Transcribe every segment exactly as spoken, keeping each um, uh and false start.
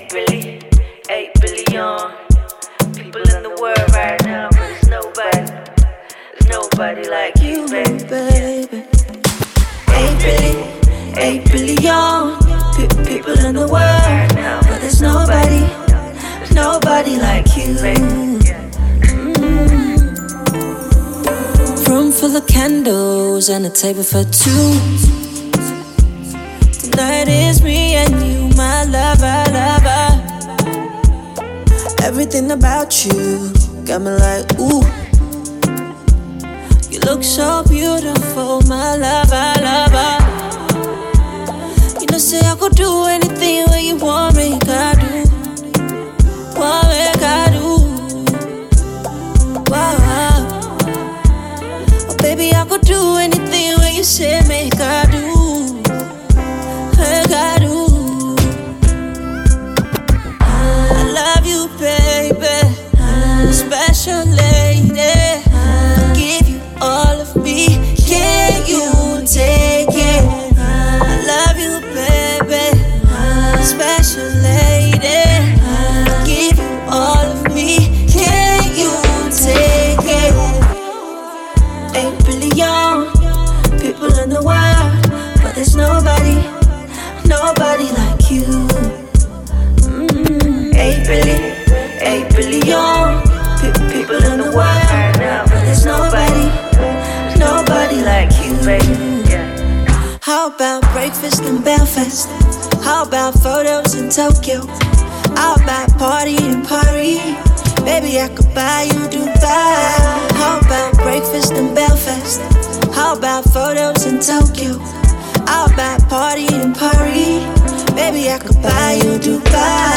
billion, eight billion people in the world right now, but there's nobody, there's nobody like you, baby. baby. Eight billion, eight billion pe- people in the world right now, but there's nobody, there's nobody like you. Mm. Room full of candles and a table for two. Tonight is me and you, my lover, lover. Everything about you got me like, ooh. You look so beautiful, my lover, lover. You know, say I could do anything where you want me, I do. Want me, I do. Wow. Oh, baby, I could do anything where you say make I do. Make I do. I love you, baby. Special lady. I give you all of me. Can you take it? I love you, baby. Special lady. I give you all of me. Can you take it? Eight billion people in the world, but there's nobody, nobody like you. Mm-hmm. Eight billion, eight billion pe- people in the world right now, but there's nobody, nobody like you, baby. Yeah. How about breakfast in Belfast? How about photos in Tokyo? How about party in Paris? Baby, I could buy you Dubai. How about breakfast in Belfast? How about photos in Tokyo? How about party in Paris? Baby, I could buy you Dubai.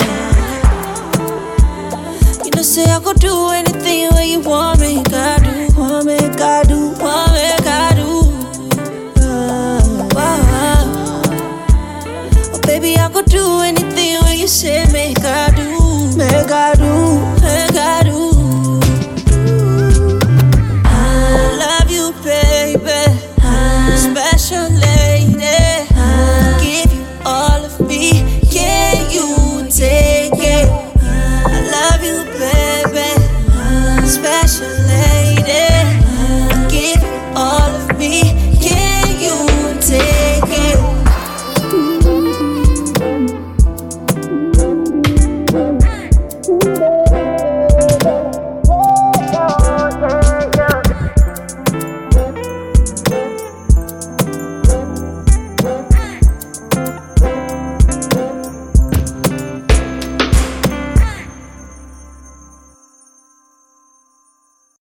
You know, say I could do anything where you want me, I do. Want me, I do. Want me, I do. Uh, wow. Oh, baby, I could do anything where you say make I do. Make I do.